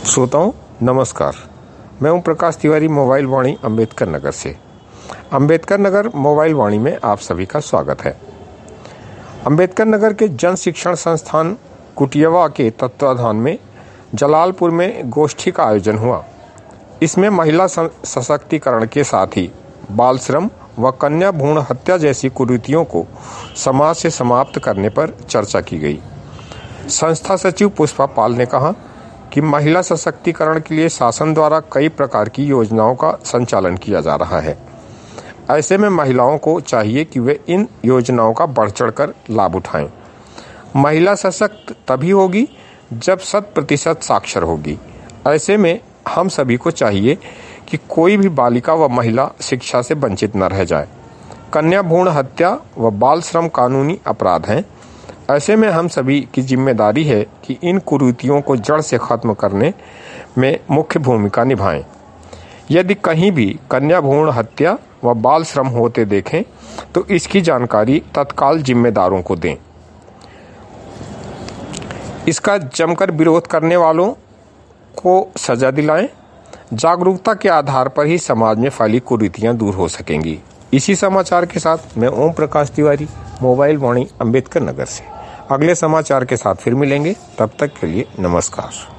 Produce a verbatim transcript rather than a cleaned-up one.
श्रोताओं नमस्कार। मैं हूं प्रकाश तिवारी, मोबाइल वाणी अंबेडकर नगर से। अंबेडकर नगर मोबाइल वाणी में आप सभी का स्वागत है। अंबेडकर नगर के जन शिक्षण संस्थान कुटियावा के तत्वाधान में जलालपुर में गोष्ठी का आयोजन हुआ। इसमें महिला सशक्तिकरण के साथ ही बाल श्रम व कन्या भ्रूण हत्या जैसी कुरीतियों को समाज से समाप्त करने पर चर्चा की गई। संस्था सचिव पुष्पा पाल ने कहा कि महिला सशक्तिकरण के लिए शासन द्वारा कई प्रकार की योजनाओं का संचालन किया जा रहा है। ऐसे में महिलाओं को चाहिए कि वे इन योजनाओं का बढ़ चढ़कर लाभ उठाएं। महिला सशक्त तभी होगी जब शत प्रतिशत साक्षर होगी। ऐसे में हम सभी को चाहिए कि कोई भी बालिका व महिला शिक्षा से वंचित न रह जाए। कन्या भ्रूण हत्या व बाल श्रम कानूनी अपराध हैं। ऐसे में हम सभी की जिम्मेदारी है कि इन कुरीतियों को जड़ से खत्म करने में मुख्य भूमिका निभाएं। यदि कहीं भी कन्या भ्रूण हत्या व बाल श्रम होते देखें तो इसकी जानकारी तत्काल जिम्मेदारों को दें। इसका जमकर विरोध करने वालों को सजा दिलाएं। जागरूकता के आधार पर ही समाज में फैली कुरीतियां दूर हो सकेंगी। इसी समाचार के साथ मैं ओम प्रकाश तिवारी, मोबाइल वाणी अंबेडकर नगर से। अगले समाचार के साथ फिर मिलेंगे। तब तक के लिए नमस्कार।